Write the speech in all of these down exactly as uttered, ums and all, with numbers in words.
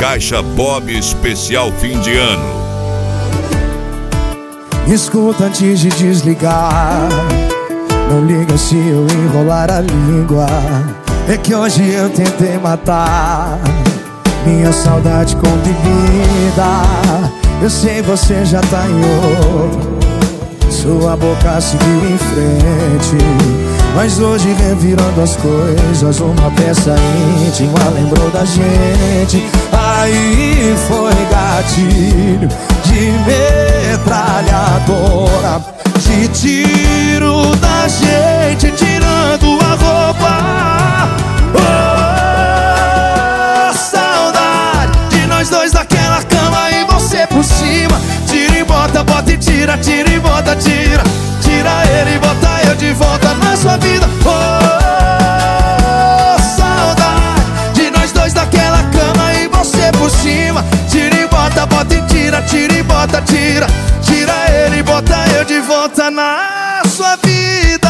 Caixa Bob especial fim de ano. Escuta antes de desligar, não liga se eu enrolar a língua. É que hoje eu tentei matar minha saudade com bebida. Eu sei você já tá em outro, sua boca seguiu em frente, mas hoje revirando as coisas, uma peça íntima lembrou da gente. Aí foi gatilho de metralhadora, de tiro da gente tirando a roupa. Oh, saudade de nós dois naquela cama e você por cima. Tira e bota, bota e tira, tira e bota, tira. Tira ele e bota eu de volta na sua vida. Oh, saudade de nós dois naquela cama e você por cima. Tira e bota, bota e tira, tira e bota, tira. Tira ele e bota eu de volta na sua vida.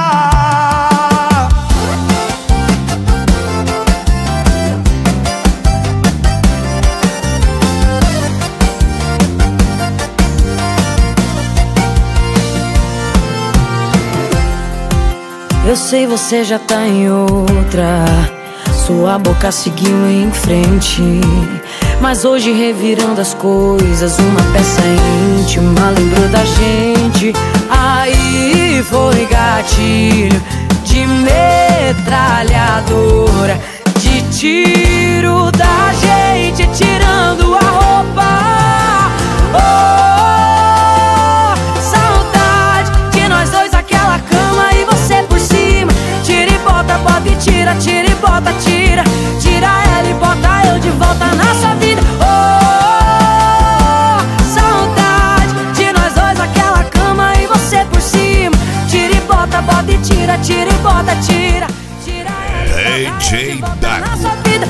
Eu sei você já tá em outra, sua boca seguiu em frente, mas hoje revirando as coisas, uma peça íntima lembrou da gente. Aí foi gatilho de metralhadora, de tiro da gente tirando a roupa. Oh, saudade de nós dois naquela cama e você por cima. Tira e bota, bota e tira, tira e bota, tira. Tira ela e bota eu de volta na sua vida. Oh, saudade de nós dois naquela cama e você por cima. Tira e bota, bota e tira, tira e bota, tira. Tira ela e bota eu de volta na sua vida.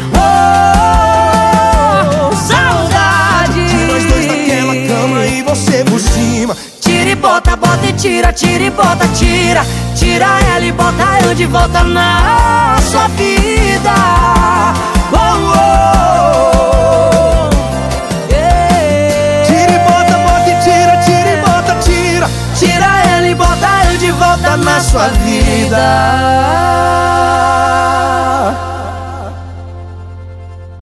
Oh, saudade de nós dois naquela cama e você por cima. Tira e bota, bota e tira, tira e bota, tira. Tira ela e bota eu de volta na sua vida. Oh, oh, yeah. Tira e bota, bota e tira, tira e bota, tira. Tira ela e bota eu de volta na sua vida.